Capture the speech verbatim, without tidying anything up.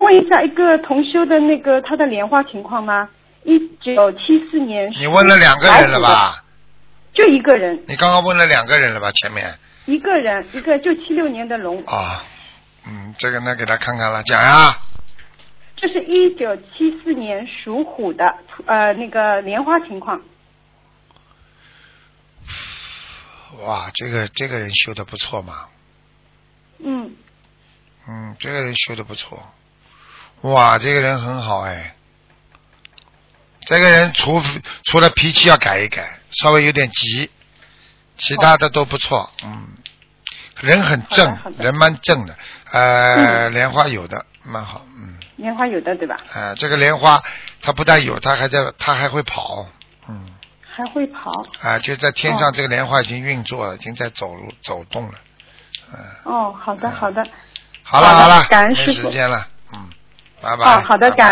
问一下一个同修的那个他的莲花情况吗？一九七四年。 你问了两个人了吧？ 就一个人。 你刚刚问了两个人了吧？前面。 一个人，一个就七六年的龙。 啊，嗯，这个呢给他看看了，讲呀。 这是一九七四年属虎的，呃，那个莲花情况。 哇，这个这个人修的不错嘛。 嗯。 嗯，这个人修的不错。哇，这个人很好哎。这个人除除了脾气要改一改，稍微有点急，其他的都不错。嗯，人很正，人蛮正的。呃，嗯、莲花有的蛮好。嗯。 莲花有的对吧？ 呃，这个莲花它不但有，它还在，它还会跑。嗯。 还会跑。 啊、呃，就在天上，这个莲花已经运作了，哦、已经在走路走动了。嗯、呃。 哦，好的好的。 好了好了， 感恩师没时间了。嗯，拜拜。 哦，好的，感恩。